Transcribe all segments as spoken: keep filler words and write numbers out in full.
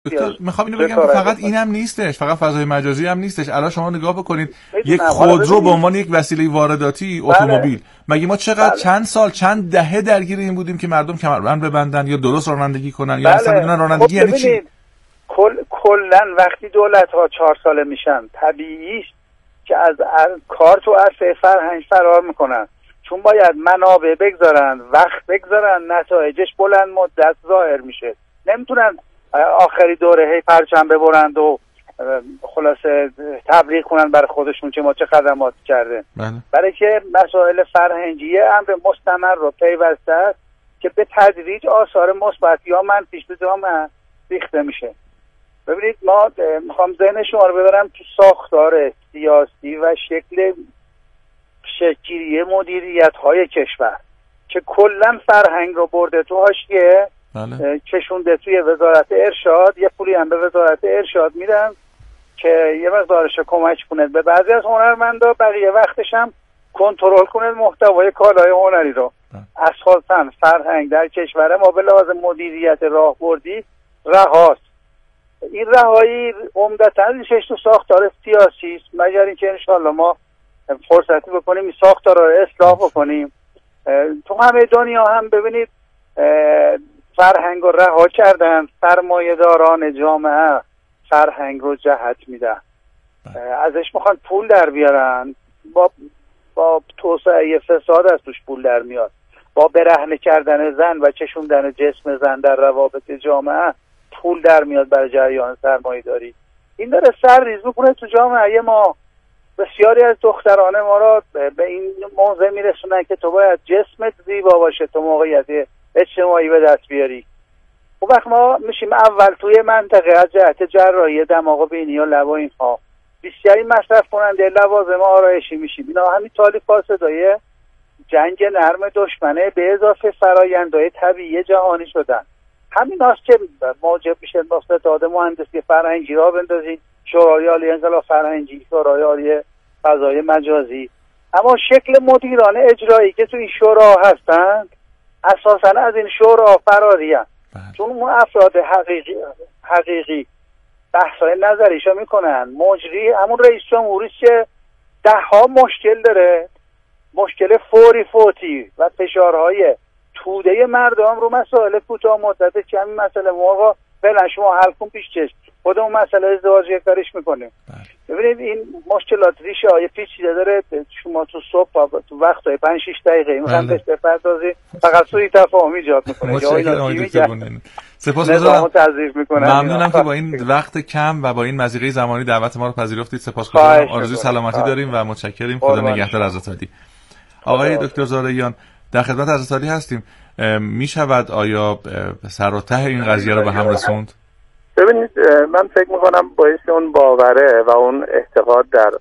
دکتر میخوام اینو بگم فقط اینم نیستش، فقط فضای مجازی هم نیستش. الان شما نگاه بکنید یک خودرو به عنوان یک وسیله وارداتی اتومبیل، مگه ما چقدر بله. چند سال چند دهه درگیر این بودیم که مردم کمربند ببندن یا درست رانندگی کنن بله. یا اصلا بدونن رانندگی یعنی چی؟ کل کلا وقتی دولت ها چهار ساله میشن طبیعیه که از کار تو عرصه فرهنگ فرار میکنن، چون باید منابع بگذارن، وقت بگذارن، نتایجش بلند مدت ظاهر میشه. نمیتونن آخری دوره هی پرچم ببرند و خلاصه تبلیغ کنن برای خودشون که ما چه خدمات کرده. بله. برای که مسائل فرهنگی امر مستمر رو پیوسته است که به تدریج آثار مثبت یا منفیش به جامعه ریخته میشه. ببینید ما میخوام ذهن شما رو ببرم تو ساختار سیاسی و شکل شکلی مدیریت های کشور که کلا فرهنگ رو برده تو حاشیه، بله. کشونده توی وزارت ارشاد، یه پولی هم به وزارت ارشاد میدن که یه مقدارش کمک کنه به بعضی از هنرمندا، بقیه وقتش هم کنترل کنه محتوای کالای هنری رو. اساساً فرهنگ در کشور ما به لحاظ مدیریت راهبردی رهاست. این رهایی عمدتاً ریشش تو ساختار سیاسی است، مگر اینکه انشالله ما فرصتی بکنیم این ساختار رو اصلاح بکنیم. تو همه دنیا هم ببینید فرهنگ رو رها کردن، سرمایه‌داران جامعه فرهنگ رو جهت میدن، ازش میخوان پول در بیارن، با با توسعه فساد از توش پول در میاد، با برهنه کردن زن و چشوندن جسم زن در روابط جامعه پول در میاد برای جریان سرمایه‌داری. این داره سر ریز میکنه تو جامعه ما. بسیاری از دختران ما را به این موضع میرسونن که تو باید جسمت زیبا باشه تو موقعیت اجتماعی به دست بیاری. اون وقت ما میشیم اول توی منطقه از جهت جراحی دماغ و بینی و لب و اینها، بسیاری مصرف کننده لوازم آرایشی میشیم. اینا همین تالیف صدای جنگ نرم دشمنه به اضافه فرآیندهای طبیعی جهانی شدن. همین هاست که موجب میشه با ستاد مهندسی فرهنگی را بندازید، شورای عالی انقلاب فرهنگی، شورای عالی فضای مجازی. اما شکل مدیران اجرایی که تو این شورا هستند اساساً از این شورا فراری هستند، چون اون افراد حقیقی حقیقی بحث‌های نظریشو میکنن. مجری همون رئیس جمهوری که ده ها مشکل داره، مشکل فوری فوتی و فشارهای توده مردم رو مسائل کوتاه مدت که همین مسئله موقع بلن شما حل کن پیش چشم خودمون مسئله ازدواجی کارش میکنیم. ببینید این مشکلات ریشه های پیچیده داره. شما تو صبح تو وقت های پنج شش دقیقه میخوام بهش بپردازی، فقط سوی تفاهم ایجاد میکنه. یا اینا سپاسگزارم، ممنونم که با این وقت کم و با این مضیقه زمانی دعوت ما رو پذیرفتید. سپاسگزارم، آرزوی سلامتی داریم و متشکریم. خدا نگهدار حضرت عالی. آقای دکتر زارعیان در خدمت حضرت عالی هستیم. می شود آیا سر و ته این قضیه رو به هم رسوند؟ ببینید من فکر میکنم باعث اون باوره و اون اعتقاد در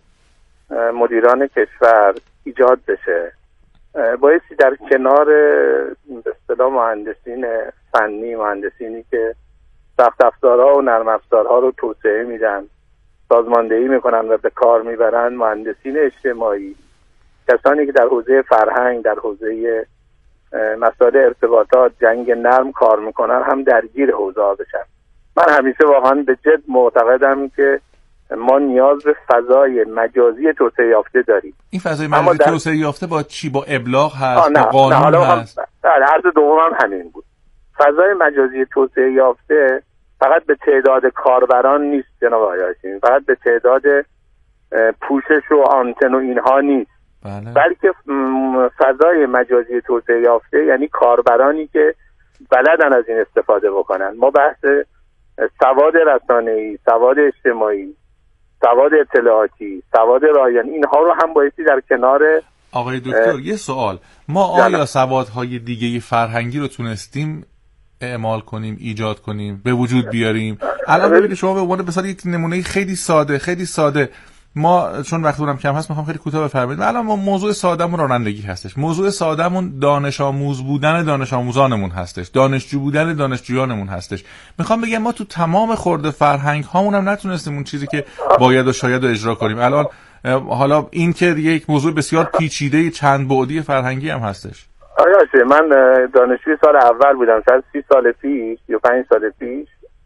مدیران کشور ایجاد بشه، بایستی در کنار به اصطلاح مهندسین فنی، مهندسینی که سخت افزارها و نرم افزارها رو توسعه میدن، سازماندهی میکنن و به کار میبرن، مهندسین اجتماعی، کسانی که در حوزه فرهنگ، در حوزه مسائل ارتباطات، جنگ نرم کار میکنن هم درگیر حوزه ها بشن. من همیشه واقعا به جد معتقدم که ما نیاز به فضای مجازی توسعه یافته داریم. این فضای مجازی در... توسعه یافته با چی؟ با ابلاغ هست؟ با قانون هست؟ بله، عرض دومم همین بود. فضای مجازی توسعه یافته فقط به تعداد کاربران نیست جناب آقای هاشمی، فقط به تعداد پوشش و آنتن و اینها نیست. بله. بلکه فضای مجازی توسعه یافته یعنی کاربرانی که بلدن از این استفاده بکنن. ما بحث سواد رسانه‌ای، سواد اجتماعی، سواد اطلاعاتی، سواد رایان، اینها رو هم بایستی در کنار. آقای دکتر یه سوال، ما آیا سوادهای دیگه فرهنگی رو تونستیم اعمال کنیم، ایجاد کنیم، به وجود بیاریم؟ الان ببینید شما به عنوان مثلا یک نمونه خیلی ساده خیلی ساده ما چون وقتمون کم هست میخوام خیلی کوتاه بفرمایید. الان ما موضوع سادهمون رانندگی هستش، موضوع سادهمون دانش آموز بودن دانش آموزانمون هستش، دانشجو بودن دانشجویانمون هستش. میخوام بگم ما تو تمام خرد فرهنگ هامون هم نتونستیم اون چیزی که باید و شاید رو اجرا کنیم. الان حالا این که یک موضوع بسیار پیچیده چند بعدی فرهنگی هم هستش. آیا من دانشجوی سال اول بودم، سال سی سال پیش یا پنج سال پیش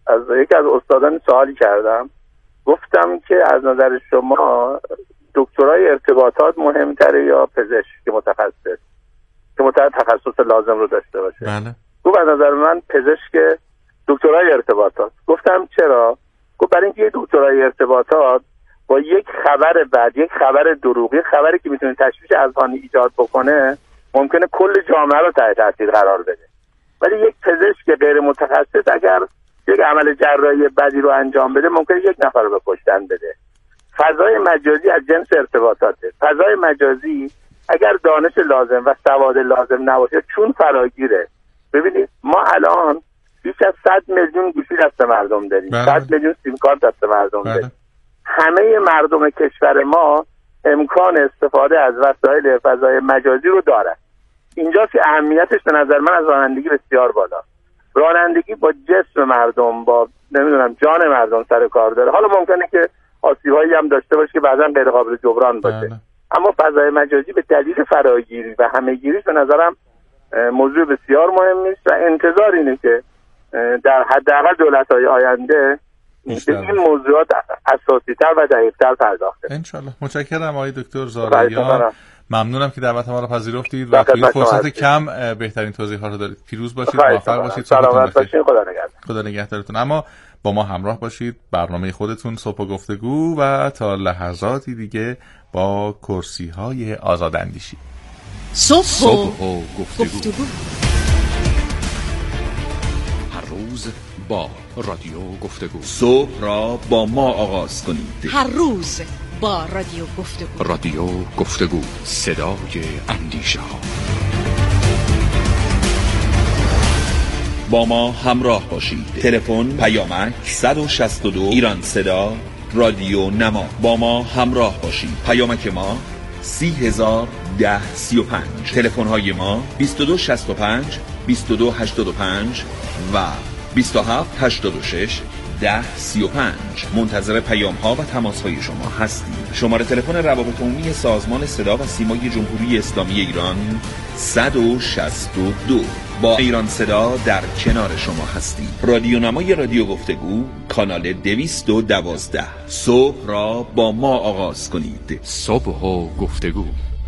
از یکی از استادان سوالی کردم، گفتم که از نظر شما دکترای ارتباطات مهمتره یا پزشک که متخصص که متعهد تخصص لازم رو داشته باشه؟ بله. گفت از نظر من پزشک دکترای ارتباطات. گفتم چرا؟ گفت برای اینکه دکترای ارتباطات با یک خبر بد، یک خبر دروغی، خبری که میتونه تشویش اذهانی ایجاد بکنه، ممکنه کل جامعه رو تحت تاثیر قرار بده. ولی یک پزشک غیر متخصص اگر یک عمل جراحی بدی رو انجام بده، ممکنه یک نفر رو به کشتن بده. فضای مجازی از جنس ارتباطاته. فضای مجازی اگر دانش لازم و سواد لازم نباشه چون فراگیره. ببینید ما الان بیش از صد میلیون گوشی دست مردم داریم، صد میلیون سیم کارت دست مردم بله. داریم. همه مردم کشور ما امکان استفاده از وسایل فضای مجازی رو دارن. اینجاست که اهمیتش به نظر من از رانندگی بسیار بالا. رانندگی با جسم مردم، با نمیدونم جان مردم سر کار داره. حالا ممکنه که آسیب‌هایی هم داشته باشه که بعضا غیر قابل جبران باشه، بله. اما فضای مجازی به دلیل فراگیری و همه‌گیریش به نظرم موضوع بسیار مهمی است و انتظار اینه که در حداقل دولت‌های آینده به این موضوعات اساسی‌تر و دقیق‌تر پرداخت کنه. انشالله. متشکرم آقای دکتر زارعیان. ممنونم که دعوت ما رو پذیرفتید و توی فرصت کم بهترین توضیحات رو دارید. پیروز باشید، موفق باشید، سلامت باشید، خدا نگهدار. خدا نگهدارتون. اما با ما همراه باشید، برنامه خودتون صبح و گفتگو و تا لحظاتی دیگه با کرسی‌های آزاداندیشی. صبح و گفتگو. هر روز با رادیو گفتگو. صبح را با ما آغاز کنید. هر روز با رادیو گفتگو. رادیو گفتگو، صدای اندیشه ها. با ما همراه باشید. تلفن پیامک صد و شصت و دو ایران صدا رادیو نما. با ما همراه باشید. پیامک ما سی هزار ده سی و پنج. تلفن های ما بیست و دو شصت و پنج بیست و دو هشتاد و پنج و بیست و هفت هشتاد و شش ده سی و پنج. منتظر پیام ها و تماس های شما هستیم. شماره تلفن روابط عمومی سازمان صدا و سیمای جمهوری اسلامی ایران صد و شصت و دو. با ایران صدا در کنار شما هستیم. رادیو نمای رادیو گفتگو، کانال دویست و دوازده. صبح را با ما آغاز کنید. صبح و گفتگو.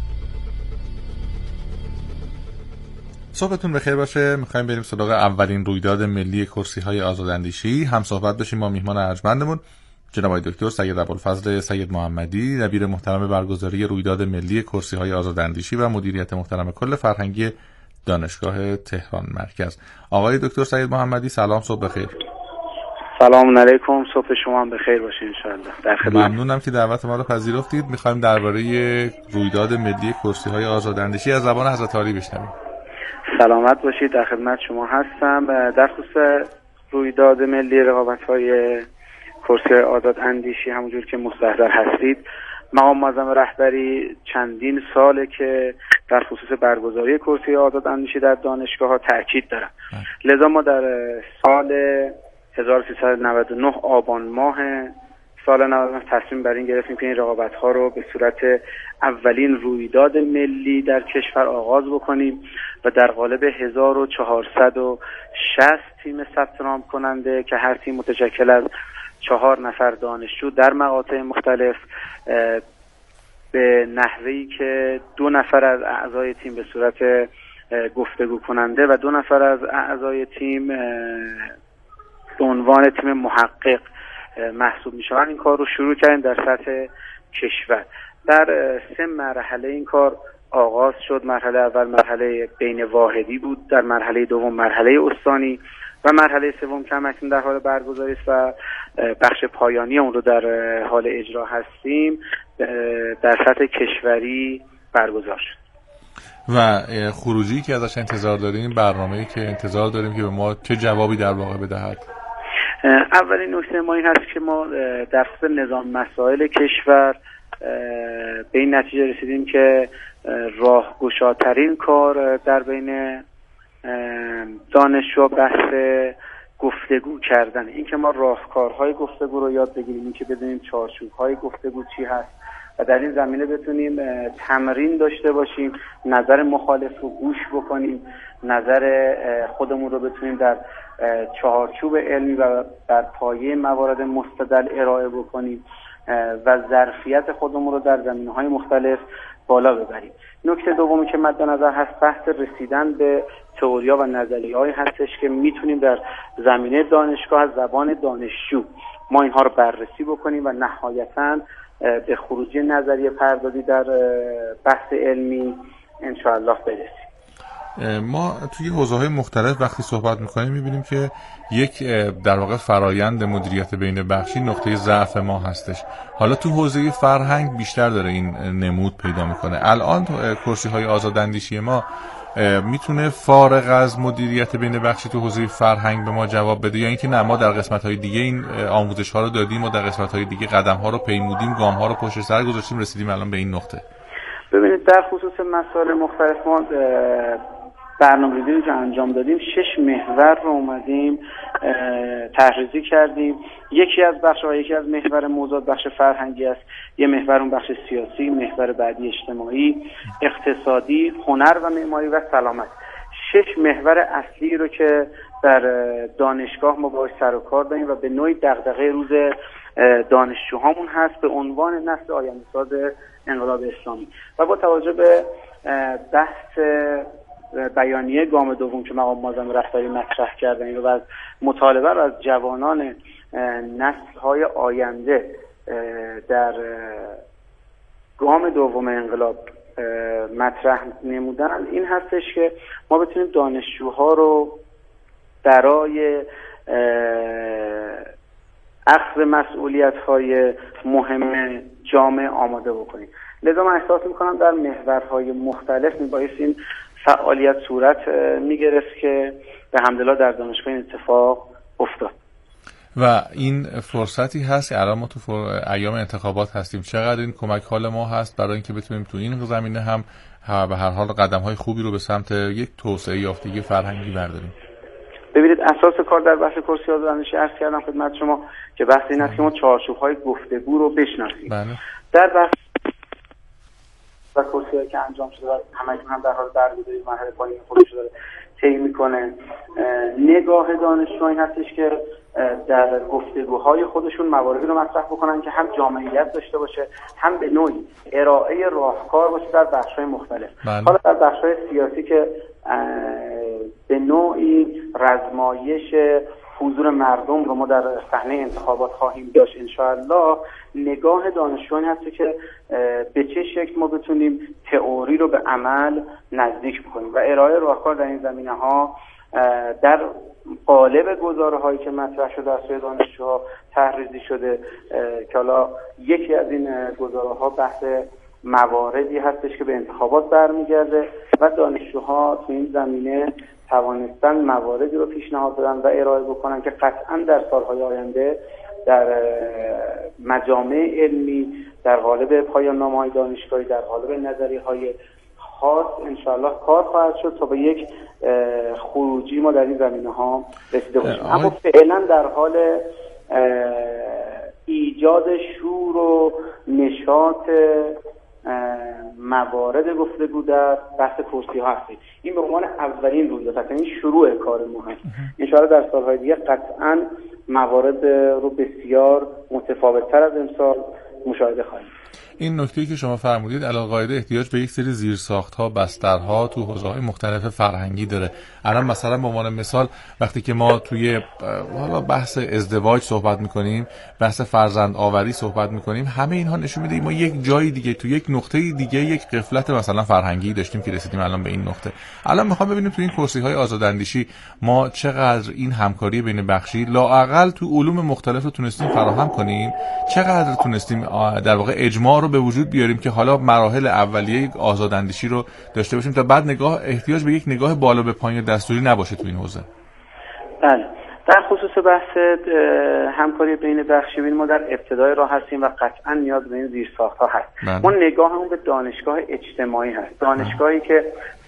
صبحتون بخیر باشه. میخوایم بریم سراغ اولین رویداد ملی کرسی‌های آزاداندیشی. هم صحبت بشیم با میهمان ارجمندمون جناب آقای دکتر سید ابوالفضل سید محمدی، دبیر محترم برگزاری رویداد ملی کرسی‌های آزاداندیشی و مدیریت محترم کل فرهنگی دانشگاه تهران مرکز. آقای دکتر سید محمدی سلام، صبح بخیر. سلام علیکم، صبح شما هم بخیر باشه انشاءالله. در خدمت. ممنونم که دعوت ما رو پذیرفتید. میخوایم درباره رویداد ملی کرسی‌های آزاداندیشی از زبان حضرت عالی بشنویم. سلامت باشید، در خدمت شما هستم. در خصوص رویداد ملی رقابت‌های کرسی‌های آزاداندیشی همونجور که مستحضر هستید، مقام معظم رهبری چندین ساله که در خصوص برگزاری کرسی آزاداندیشی در دانشگاه‌ها تاکید دارن. لذا ما در سال هزار و سیصد و نود و نه آبان ماه سال نود و نه تصمیم بر این گرفتیم که این رقابت‌ها رو به صورت اولین رویداد ملی در کشور آغاز بکنیم و در قالب هزار و چهارصد و شصت تیم ثبت نام کننده که هر تیم متشکل از چهار نفر دانشجو در مقاطع مختلف به نحوهی که دو نفر از اعضای تیم به صورت گفتگو کننده و دو نفر از اعضای تیم به عنوان تیم محقق محسوب میشوند این کار رو شروع کردیم در سطح کشور. در سه مرحله این کار آغاز شد. مرحله اول مرحله بین واحدی بود، در مرحله دوم مرحله استانی و مرحله سوم که همکنون در حال برگزاری است و بخش پایانی اون رو در حال اجرا هستیم در سطح کشوری برگزار شد. و خروجی که ازش انتظار داریم، برنامه‌ای که انتظار داریم که به ما چه جوابی در واقع بدهد؟ اولین نکته ما این هست که ما در خصوص نظام مسائل کشور به این نتیجه رسیدیم که راهگشاترین کار در بین دانشجو بحث گفتگو کردن، این که ما راهکارهای گفتگو رو یاد بگیریم، این که بدونیم چارچوب‌های گفتگو چی هست و در این زمینه بتونیم تمرین داشته باشیم، نظر مخالف رو گوش بکنیم، نظر خودمون رو بتونیم در چهارچوب علمی و بر پایه موارد مستدل ارائه بکنیم و ظرفیت خودمون رو در زمینه‌های مختلف بالا ببریم. نکته دومی که مد نظر هست بحث رسیدن به تئوریا و نظریه‌هایی هستش که میتونیم در زمینه دانشگاه از زبان دانشجو ما اینها رو بررسی بکنیم و نهایتاً به خروجی نظریه پردازی در بحث علمی انشاءالله برسیم. ما توی حوزه‌های مختلف وقتی صحبت می‌کنیم می‌بینیم که یک در واقع فرایند مدیریت بین بخشی نقطه ضعف ما هستش. حالا تو حوزه فرهنگ بیشتر داره این نمود پیدا می‌کنه. الان کرسی‌های آزاداندیشی ما میتونه فارغ از مدیریت بین بخشی تو حوزه فرهنگ به ما جواب بده، یا اینکه نه ما در قسمت‌های دیگه این آموزش‌ها رو دادیم و در قسمت‌های دیگه قدم‌ها رو پیمودیم، گام‌ها رو پشت سر گذاشتیم، رسیدیم الان به این نقطه؟ ببینید در خصوص مسائل مختلف ما برنامه‌ریزی که انجام دادیم شش محور رو اومدیم طرح‌ریزی کردیم. یکی از بخش‌ها یکی از محور موضوعات بخش فرهنگی است، یه محور اون بخش سیاسی، محور بعدی اجتماعی، اقتصادی، هنر و معماری و سلامت. شش محور اصلی رو که در دانشگاه ما باهاش سر و کار داریم و به نوعی دغدغه روز دانشجوهامون هست به عنوان نسل آینده‌ساز انقلاب اسلامی. و با توجه به بحث بیانیه گام دوم که مقام معظم رهبری مطرح کردن و از مطالبه رو از جوانان نسل‌های آینده در گام دوم انقلاب مطرح نمودن، این هستش که ما بتونیم دانشجوها رو برای اخذ مسئولیت‌های مهم جامعه آماده بکنیم. لذا من احساس می‌کنم در محورهای مختلف میبایست این فعالیت صورت میگرفت که به حمدالله در دانشگاه این اتفاق افتاد. و این فرصتی هست که الان ما تو ایام انتخابات هستیم، چقدر این کمک حال ما هست برای اینکه بتونیم تو این زمینه هم به هر حال قدم‌های خوبی رو به سمت یک توسعه یافتگی فرهنگی برداریم. ببینید اساس کار در بحث کرسی آزاداندیشی عرض کردم خدمت شما که بحث این است که ما چارچوب‌های گفتگو رو بشناسیم. بله. در بحث و کرسی‌هایی که انجام شده و همکنون هم در حال برگزاری مرحله پایین خودش داره طی میکنه، نگاه دانشجویان این هستش که در گفتگوهای خودشون مواردی رو مطرح بکنن که هم جامعیت داشته باشه، هم به نوعی ارائه راهکار باشه در بخش‌های مختلف. بله. حالا در بخش‌های سیاسی که به نوعی رزمایش حضور مردم رو ما در صحنه انتخابات خواهیم داشت انشاءالله، نگاه دانشجویان هست که به چه شکل ما بتونیم تئوری رو به عمل نزدیک بکنیم و ارائه راهکار در این زمینه‌ها در قالب گزاره‌هایی که مطرح شده از سوی دانشجوها طرح‌ریزی شده که حالا یکی از این گزاره‌ها بحث مواردی هستش که به انتخابات برمیگرده و دانشجوها تو این زمینه توانستن مواردی رو پیشنهاد بدن و ارائه بکنن که قطعاً در سالهای آینده در مجامع علمی در قالب پایان نامه‌های دانشگاهی در قالب نظریه‌های خاص انشاءالله کار خواهد شد تا به یک خروجی ما در این زمینه‌ها رسیده باشیم. اما فعلا در حال ایجاد شور و نشاط موارد گفتگو در بحث کرسی ها هستید. این به عنوان اولین رویداد هست، این شروع کار ما هست. انشاءالله در سالهای دیگه قطعاً موارد رو بسیار متفاوت‌تر از امسال مشاهده خواهیم. این نکته‌ای که شما فرمودید علاوه احتیاج به یک سری زیرساخت‌ها، بسترها تو حوزه‌های مختلف فرهنگی داره. الان مثلا به عنوان مثال وقتی که ما توی حالا بحث ازدواج صحبت می‌کنیم، بحث فرزند آوری صحبت می‌کنیم، همه اینها نشون میده ما یک جای دیگه تو یک نقطه دیگه یک غفلت مثلا فرهنگی داشتیم که رسیدیم الان به این نقطه. الان می‌خوام ببینیم تو این کرسی‌های آزاداندیشی ما چقدر این همکاری بین بخشی لااقل تو علوم مختلف رو تونستیم فراهم کنیم، چقدر تونستیم در واقع اجماع رو به وجود بیاریم که حالا مراحل اولیه آزاداندیشی رو داشته باشیم تا بعد نگاه احتیاج به یک نگاه بالا به پایین دستوری نباشه تو این حوزه. بله. در خصوص بحث همکاری بین بخشی بین ما در ابتدای راه هستیم و قطعا نیاز به این زیرساخت‌ها هست. بله. ما نگاهمون به دانشگاه اجتماعی هست. دانشگاهی که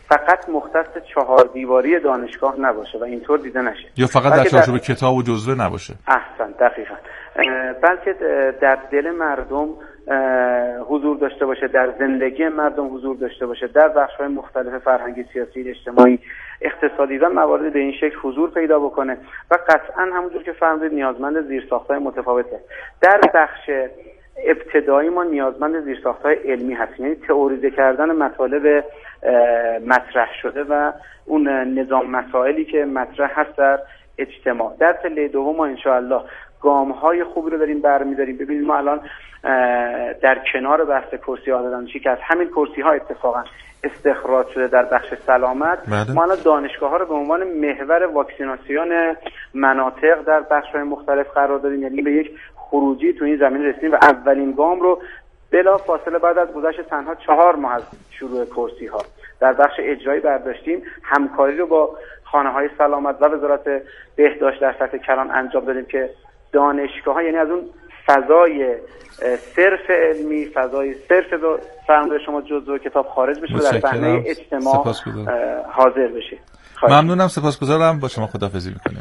فقط مختص چهار دیواری دانشگاه نباشه و اینطور دیده نشه، یا فقط در چارچوب در... کتاب و جزوه نباشه. احسن، دقیقاً. بلکه در دل مردم حضور داشته باشه، در زندگی مردم حضور داشته باشه، در بخش‌های مختلف فرهنگی، سیاسی، اجتماعی، اقتصادی و موارد به این شکل حضور پیدا بکنه و قطعاً همونجور که فرمودید نیازمند زیرساخت‌های متفاوته. در بخش ابتدایی ما نیازمند زیرساخت‌های علمی هستیم، یعنی تئوریزه کردن مطالب مطرح شده و اون نظام مسائلی که مطرح هست در اجتماع. در پله دوم ما انشاءالله گام‌های خوبی رو داریم برمی‌داریم. ببینید ما الان در کنار بحث کرسی عادت اندیشی که از همین کرسی‌ها اتفاقا استخراج شده در بخش سلامت، بله. ما الان دانشگاه‌ها رو به عنوان محور واکسیناسیون مناطق در بخش‌های مختلف قرار دادیم، یعنی به یک خروجی تو این زمین رسیدیم و اولین گام رو بلا فاصله بعد از گذشت تنها چهار ماه از شروع کرسی‌ها در بخش اجرایی برداشتیم. همکاری رو با خانه‌های سلامت و وزارت بهداشت در سطح کلان انجام دادیم که دانشگاه‌ها یعنی از اون فضای صرف علمی، فضای صرف فرموده شما جزء کتاب خارج بشه و در صحنه اجتماع حاضر بشه. ممنونم، سپاسگزارم، با شما خداحافظی می‌کنیم.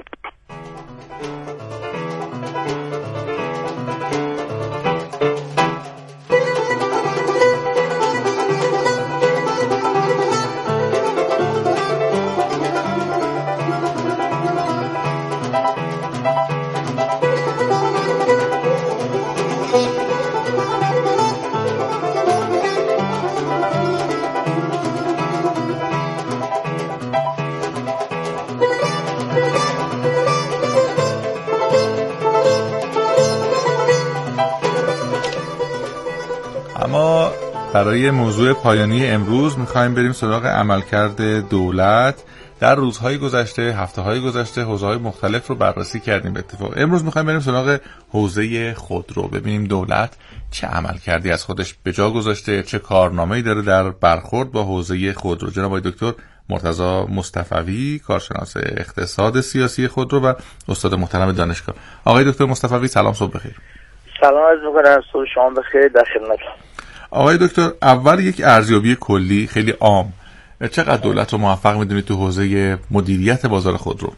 اما برای موضوع پایانی امروز می‌خوایم بریم سراغ عملکرد دولت. در روزهای گذشته، هفته‌های گذشته حوزه‌های مختلف رو بررسی کردیم به اتفاق. امروز می‌خوایم بریم سراغ حوزه خودرو، ببینیم دولت چه عملکردی از خودش به جا گذاشته، چه کارنامه‌ای داره در برخورد با حوزه خودرو. جناب آقای دکتر مرتضی مصطفوی، کارشناس اقتصاد سیاسی خودرو و استاد محترم دانشگاه. آقای دکتر مصطفوی سلام، صبح بخیر. سلام عرض می‌کنم، صبح شما بخیر، در خدمتم. آقای دکتر، اول یک ارزیابی کلی خیلی عام، چقدر دولت رو موفق میدونید تو حوزه مدیریت بازار خودرو؟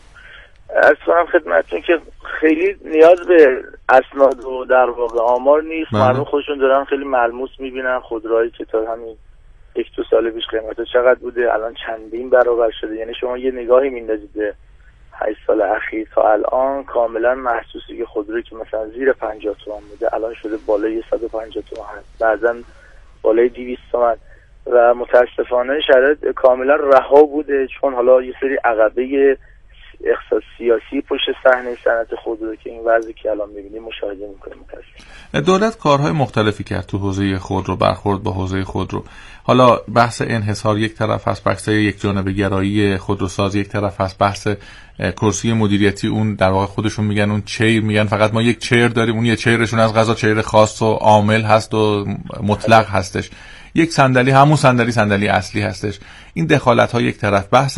عرض کنم خدمتتون که خیلی نیاز به اسناد و در واقع آمار نیست. مردم خودشون دارن خیلی ملموس میبینن خودروهایی که تا همین یک دو سال پیش قیمتش چقدر بوده، الان چندین برابر شده. یعنی شما یه نگاهی میندازید به هشت سال اخیر تا الان، کاملا محسوسی که خودرویی که مثلا زیر پنجاه تومان بوده الان شده بالای صد و پنجاه تومان هست، بعضا بالای دویست تومان و متاسفانه شرایط کاملا رها بوده، چون حالا یه سری عقبه اقتصاد سیاسی پشت صحنه صنعت خودرو که این وضعی که الان می‌بینیم مشاهده می‌کنیم. متأسفانه دولت کارهای مختلفی کرد تو حوزه خودرو، برخورد با حوزه خودرو. حالا بحث انحصار یک طرف هست، بحث یک جانبه گرایی خودروساز یک طرف هست، بحث کرسی مدیریتی اون در واقع خودشون میگن اون چیر، میگن فقط ما یک چیر داریم، اون یه چیرشون از قضا چیر خاص و عامل هست و مطلق هستش. یک صندلی همون صندلی صندلی اصلی هستش. این دخالت ها یک طرف، بحث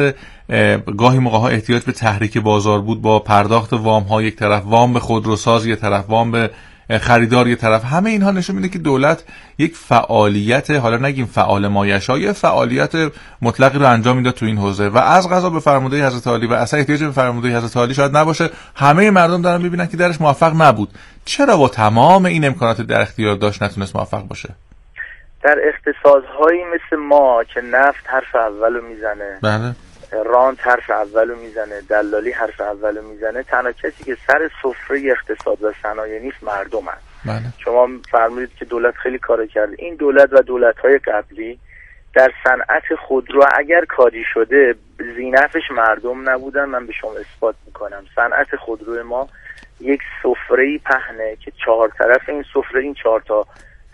گاهی موقع ها احتیاج به تحریک بازار بود با پرداخت وام ها یک طرف، وام به خودروساز یک طرف، وام به خریدار یک طرف. همه اینها نشون میده که دولت یک فعالیت، حالا نگیم فعال مایشا، یه فعالیت مطلقی رو انجام میداد تو این حوزه و از قضا به فرموده حضرت عالی و اصلا احتیاج به فرموده حضرت عالی شاید نباشه، همه مردم دارن میبینن که درش موفق نبود. چرا با تمام این امکانات در اختیار داشت نتونست موفق باشه؟ در اقتصادهایی مثل ما که نفت حرف اولو میزنه، بله، رانت حرف اولو میزنه، دلالی حرف اولو میزنه، تنها کسی که سر سفره اقتصاد و صنایع نیست مردم هست. بله. شما فرمودید که دولت خیلی کار کرده. این دولت و دولت‌های قبلی در صنعت خودرو اگر کاری شده زینفش مردم نبودن. من به شما اثبات میکنم صنعت خودرو ما یک سفره‌ای پهنه که چهار طرف این سفره این چهار تا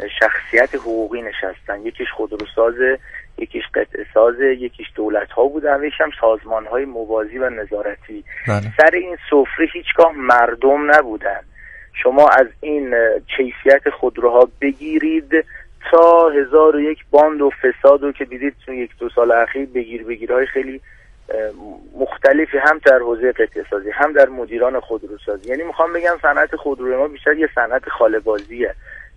شخصیت حقوقی نشستن، یکیش خودروسازه، یکیش قطعه سازه، یکیش دولت ها بودن، یکیش هم سازمان های موازی و نظارتی. بله. سر این سفره هیچگاه مردم نبودن. شما از این کیفیت خودروها بگیرید تا هزار و یک باند و فساد و که دیدید تو یک دو سال اخیر بگیر بگیرهای خیلی مختلفی هم در حوزه قطعه سازی هم در مدیران خودروسازی. یعنی میخوام بگم صنعت خودرو ما بیشتر یه صنعت خاله بازیه.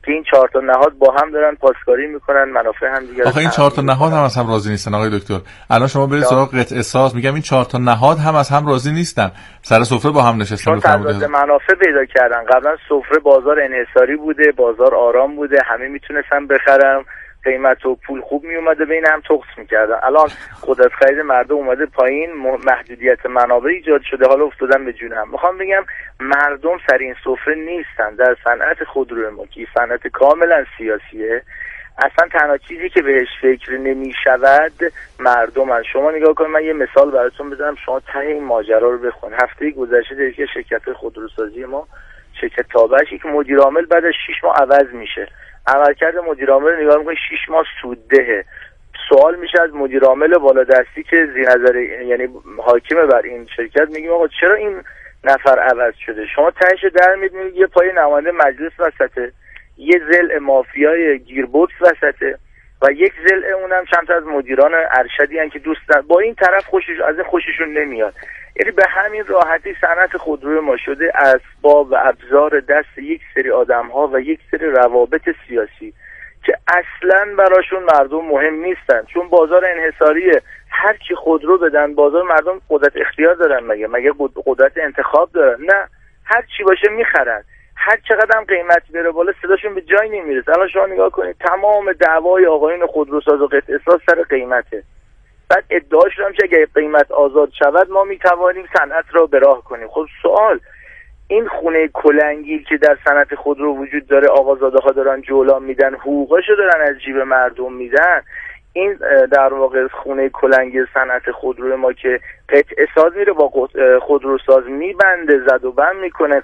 که این چهار تا نهاد با هم دارن پاسکاری میکنن، منافع هم دیگه. آخه این چهار تا نهاد هم از هم راضی نیستن آقای دکتر. الان شما برید سراغ قطعه ساز، میگم این چهار تا نهاد هم از هم راضی نیستن، سر سفره با هم نشستن، تضاد منافع پیدا کردن. قبلا سفره بازار انحصاری بوده، بازار آرام بوده، همه میتونستن بخرن، قیمت و پول خوب می اومده، بین هم تقص میکردن. الان قدرت خرید مردم اومده پایین، محدودیت منابع ایجاد شده، حالا افتادن به جون هم. میخوام بگم مردم سر این سفره نیستن. در صنعت خودرو ما که صنعت کاملا سیاسیه، اصلا تنها چیزی که بهش فکر نمیشود مردم هست. شما نگاه کنید، من یه مثال براتون بزنم، شما ته این ماجرا رو بخونید. هفته گذشته در یک شرکت خودروسازی ما، شرکت تابعش، که مدیر عامل بعد از شش ماه عوض میشه، عملکرد مدیر عامل رو نگاه میکنید شش ماه سوددهه. سوال میشه از مدیر عامل بالادستی که زیر نظر یعنی حاکم بر این شرکت، میگیم آقا چرا این نفر عوض شده؟ شما تهش در میاد یه پای نماینده مجلس وسطه، یه ضلع مافیای گیربکس وسطه و یک ضلع اونم چند تا از مدیران ارشدی ان که دوستن با این طرف خوشش از این خوششون نمیاد. یعنی به همین راحتی صنعت خودرو ما شده اسباب و ابزار دست یک سری آدم‌ها و یک سری روابط سیاسی که اصلاً براشون مردم مهم نیستن. چون بازار انحصاریه، هر کی خودرو بدن بازار، مردم قدرت اختیار دارن مگه مگه قدرت انتخاب دارن؟ نه، هر چی باشه میخرن، هر چقدر هم قیمت بره بالا صداشون به جای نمیرسه. الان شما نگاه کنید تمام دعوای آقایون خودروساز و قطعه ساز سر قیمته. بعد ادعاشون هم که اگه قیمت آزاد شود ما میتوانیم صنعت را به راه کنیم. خب سوال، این خونه کلنگی که در صنعت خودرو وجود داره، آقازاده ها دارن جولان میدن، حقوقاشو دارن از جیب مردم میدن، این در واقع خونه کلنگی صنعت خودرو ما که قطعه ساز میره با خودروساز میبنده، زد و بند میکنه،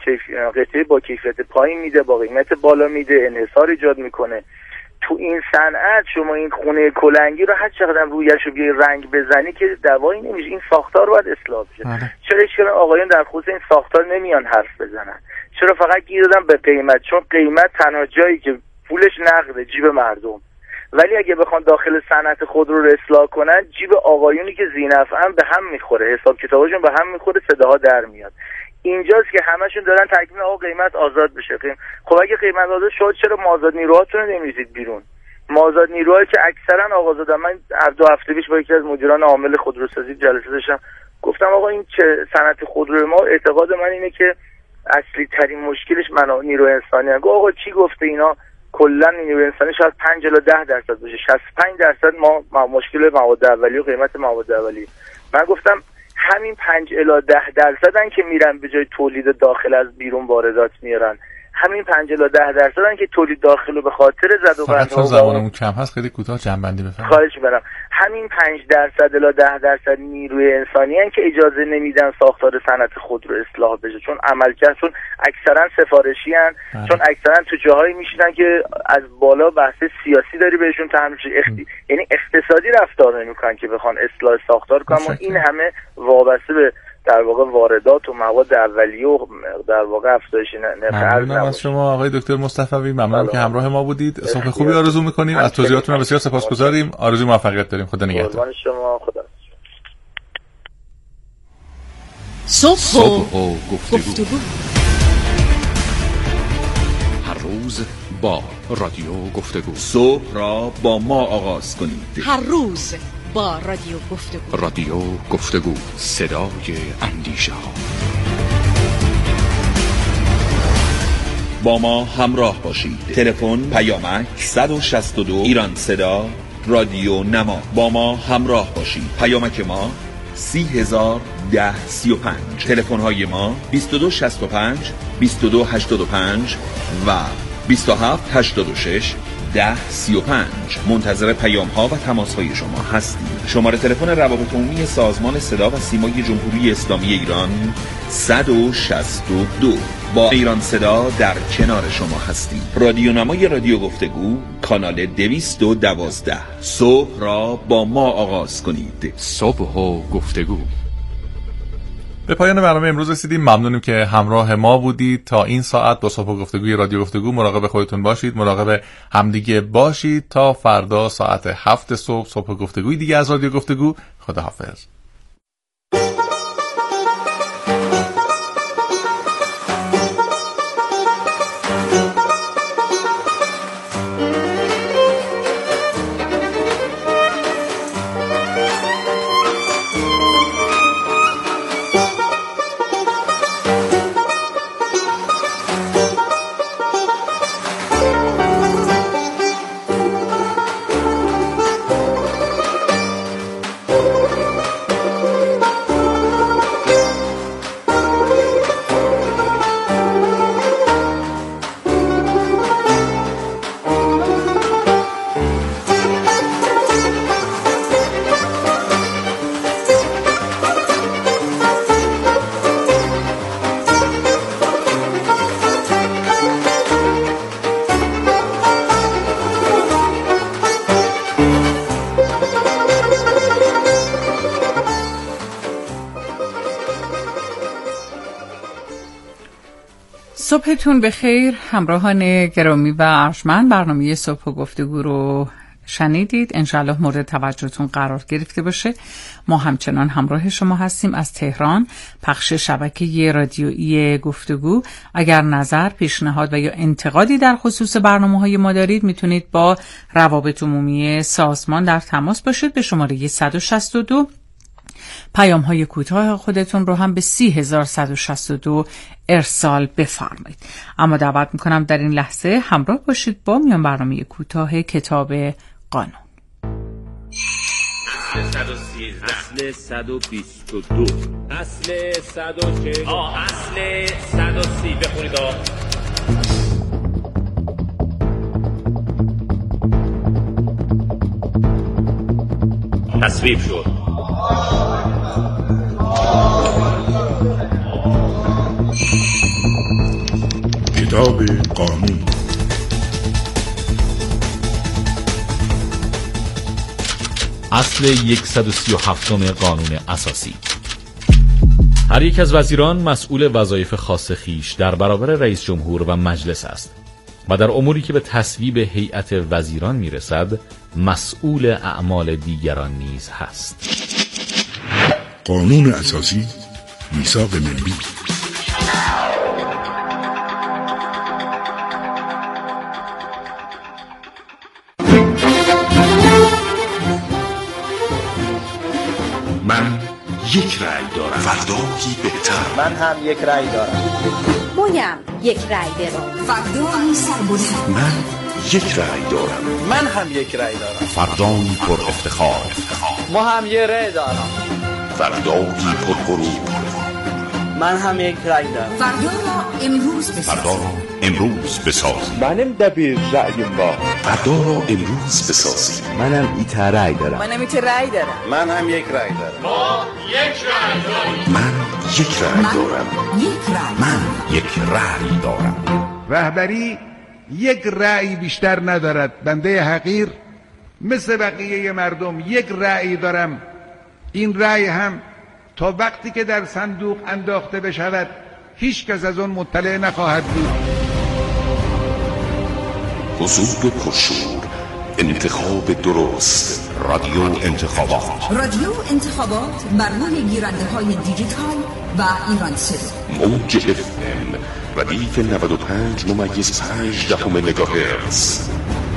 قطعه با کیفیت پایین میده، با قیمت بالا میده، انحصار ایجاد میکنه. تو این صنعت شما این خونه کلنگی رو هر چقدر رویش رو بیای رنگ بزنی که دوایی نمیشه. این ساختار باید اصلاح بشه. چرا چرا آقایون در خصوص این ساختار نمیان حرف بزنن؟ چرا فقط گیر دادن به قیمت؟ چون قیمت تنها جایی که پولش نقده جیب مردم. ولی اگه بخوان داخل صنعت خودرو رو اصلاح کنن، جیب آقایونی که ذی‌نفعن به هم میخوره، حساب کتابشون به هم میخوره، صداها در میاد. اینجاست که همشون دارن تکمیل آقا قیمت آزاد بشه. قیم. خب اگه قیمت آزاد شد چرا مازاد نیروهاتون رو نمیریزید بیرون؟ مازاد نیروهایی که اکثرا آقازاده، من هر دو هفته پیش با یکی از مدیران عامل خودروسازی جلسه داشتم، گفتم آقا این چه صنعت خودرو ما، اعتقاد من اینه که اصلی ترین مشکلش منو نیرو انسانی هست. آقا چی گفته اینا؟ کلا نیرو انسانی شاید پنج الی ده درصد باشه، شصت و پنج درصد ما مشکل مواد اولیه و قیمت مواد اولیه. من گفتم همین پنج الی ده درصدن که میرن به جای تولید داخل از بیرون واردات میارن، همین پنج الی ده درصدن که تولید داخل رو به خاطر زد و بند ها زبانمون کم هست، خیلی کوتاه جنبندی بفرمایید. خواهش می‌کنم. همین پنج درصد الی ده درصد نیروی انسانی ان که اجازه نمیدن ساختار صنعت خودرو اصلاح بشه، چون عملکرد، چون اکثرا سفارشی ان، چون اکثرا تو جاهایی میشینن که از بالا بحث سیاسی داری بهشون تحمیل شه، اختی... یعنی اقتصادی رفتار نمیکنن که بخوان اصلاح ساختار کنن. و این همه وابسته به در واقع واردات و مواد اولیه و در واقع افزایش نرخ ارز. ممنونم از شما آقای دکتر مصطفی، ممنونم که همراه ما بودید. صبح خوبی آرزو می‌کنیم. از توضیحاتتون بسیار سپاسگزاریم. آرزوی موفقیت داریم. خدا نگهدار. قربان شما. خدا. صبح و گفتگو. هر روز با رادیو گفتگو. صبح را با ما آغاز کنید. هر روز با رادیو گفتگو. رادیو گفتگو، صدای اندیشه ها. با ما همراه باشید. تلفن پیامک صد و شصت و دو ایران صدا رادیو نما. با ما همراه باشید. پیامک ما سی هزار ده سی و پنج. تلفن های ما بیست و دو شصت و پنج بیست و دو هشتاد و پنج و بیست و هفت هشتاد و شش ده سی و پنج. منتظر پیام ها و تماس های شما هستیم. شماره تلفن روابط عمومی سازمان صدا و سیمای جمهوری اسلامی ایران صد و شصت و دو. با ایران صدا در کنار شما هستیم. رادیو نمای رادیو گفتگو، کانال دویست و دوازده. صبح را با ما آغاز کنید. صبح و گفتگو. به پایان برنامه امروز رسیدیم. ممنونیم که همراه ما بودید تا این ساعت. با صبح و گفتگوی رادیو گفتگو مراقب خودتون باشید، مراقب همدیگه باشید. تا فردا ساعت هفت صبح صبح و گفتگوی دیگه از رادیو گفتگو. خداحافظ. صبحتون بخیر همراهان گرامی و ارجمند. برنامه صبح و گفتگو رو شنیدید، انشالله مورد توجهتون قرار گرفته باشه. ما همچنان همراه شما هستیم از تهران، پخش شبکه رادیویی گفتگو. اگر نظر، پیشنهاد و یا انتقادی در خصوص برنامه‌های ما دارید میتونید با روابط عمومی سازمان در تماس باشید. به شماره صد و شصت و دو پیام های کوتاه خودتون رو هم به سی هزار و صد و شصت و دو ارسال بفرمایید. اما دعوت میکنم در این لحظه همراه باشید با میان برنامه کوتاه کتاب قانون. اصل صد و سیزده، اصل صد و بیست و دو، اصل صد و چهل، آه اصل صد و سی. بخونید آه. تصویب شد. کتاب قانون. اصل صد و سی و هفت قانون اساسی. هر یک از وزیران مسئول وظایف خاص خیش در برابر رئیس جمهور و مجلس است و در اموری که به تصویب هیئت وزیران میرسد مسئول اعمال دیگران نیز هست. قانون اساسی، میثاق ملی. من یک رأی دارم، فردایی بهتر. من هم یک رأی دارم. مویم یک رأی دارم. فردایی سربلند. من یک رأی دارم. من هم یک رأی دارم. فردایی پر افتخار. ما هم یک رأی دارم. فردایی پر غرور. من هم یک رأی دارم. فردا را امروز بسازیم. فردا را امروز بسازیم. منم دبیر رأیم با. فردا را امروز بسازیم. منم ایت رأی دارم. منم ایت رأی دارم. من هم یک رأی دارم. ما یک رأی داریم. من یک رأی دارم. یک رأی. من یک رأی دارم. رهبری یک رأی بیشتر ندارد. بنده حقیر مثل بقیه مردم یک رأی دارم. این رأی هم تا وقتی که در صندوق انداخته بشود هیچ کس از اون مطلع نخواهد بود. حضور پرشور، انتخاب درست، رادیو انتخابات. رادیو انتخابات بر روی گیرنده های دیجیتال و ایران صدا. موج اف ام ردیف نود و پنج ممیز پنج دهم مگاهرتز.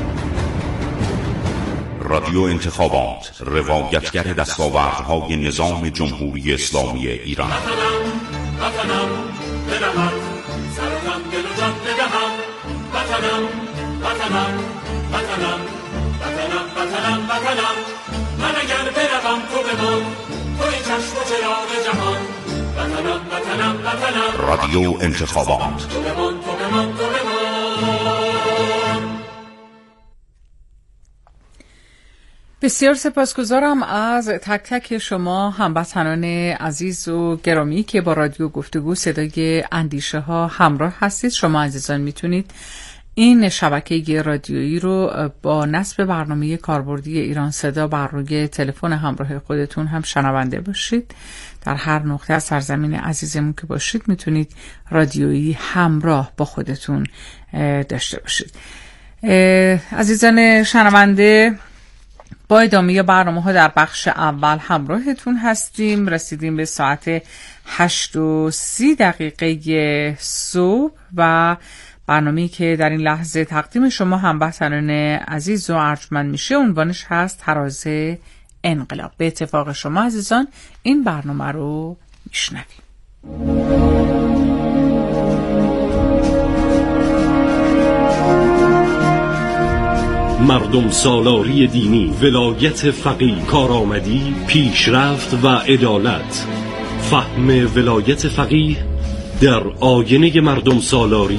رادیو انتخابات، روایتگر دستاوردهای نظام جمهوری اسلامی ایران. وطنم بدهم، سرتم دل و جان بدهم. وطنم وطنم وطنم وطنم وطنم وطنم. من اگر بروم تو بمان، توی چشم و چراغ جهان. وطنم وطنم وطنم. رادیو انتخابات. تو بمان تو بمان تو بمان. بسیار سپاسگزارم از تک تک شما هموطنان عزیز و گرامی که با رادیو گفتگو صدای اندیشه ها همراه هستید. شما عزیزان میتونید این شبکه رادیویی رو با نصب برنامه کاربردی ایران صدا بر روی تلفن همراه خودتون هم شنونده باشید. در هر نقطه از سرزمین عزیزمون که باشید میتونید رادیویی همراه با خودتون داشته باشید. عزیزان شنونده، با ادامه برنامه ها در بخش اول همراهتون هستیم. رسیدیم به ساعت هشت و سی دقیقه صبح و برنامه‌ای که در این لحظه تقدیم شما هموطنان عزیز و ارجمند میشه عنوانش هست تراز انقلاب. به اتفاق شما عزیزان این برنامه رو میشنویم. مردم سالاری دینی، ولایت فقیه، کارآمدی، پیشرفت و عدالت. فهم ولایت فقیه در آینه مردم سالاری